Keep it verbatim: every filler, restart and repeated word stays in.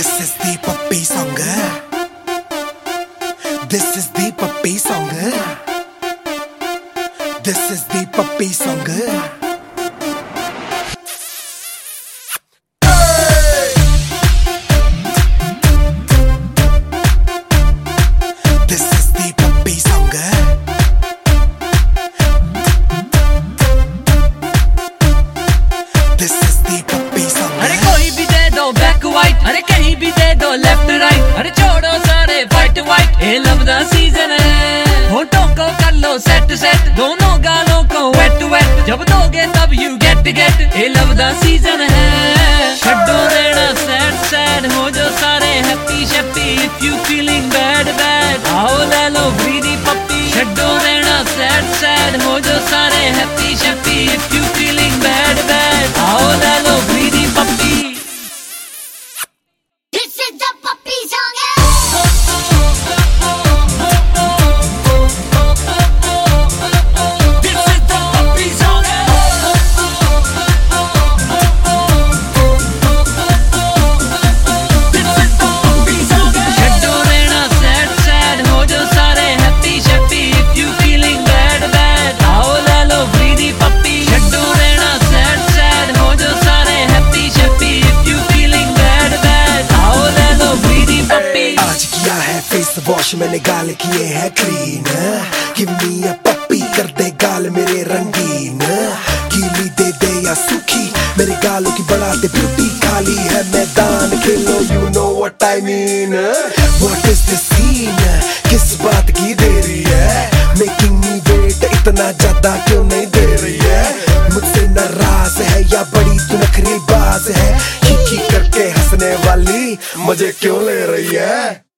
This is the puppy song. This is the puppy song. This is the puppy song. This is the puppy song. This is the puppy song. अरे कोई भी दे दो black white, अरे कहीं भी दे दो left right, अरे छोड़ो सारे व्हाइट व्हाइट, ये लव दा सीजन है। होठों को कर लो सेट सेट, दोनों गालों को वेट वेट, जब दोगे तब यू गेट गेट, ये लव दा सीजन है। छड्डो रहना सैड सैड, हो जो सारे हैप्पी शैप्पी, if you feeling bad bad, आओ ले लो ग्रीडी पप्पी। छड्डो रहना सैड सैड, हो जो सारे हैप्पी शैप्पी, if you feeling bad bad, आओ ले लो ग्रीडी पप्पी। This is the puppy song. This is the puppy song. This is the puppy song. छड्डो रहना sad sad, हो जो सारे happy shappy, if you feeling bad bad, आओ ले लो greedy puppy। छड्डो रहना sad sad, हो जो सारे happy shappy, if you feeling bad bad, आओ ले लो greedy puppy। आज किया है फेस वॉश मैंने, गाल किए हैं क्लीन। गिव मी अ पप्पी, कर दे गाल मेरे रंगीन। गीली दे दे या सूखी, मेरे गालों की बढ़ा दे ब्यूटी। खाली है मैदान, खेलो you know what I mean. What is the scene, किस बात की देरी है? मेकिंग मी वेट, इतना ज्यादा क्यों नहीं दे रही है? मुझसे नाराज है या बड़ी तू नखरी बाज है? खी खी करके हंसने वाली मजे क्यों ले रही है?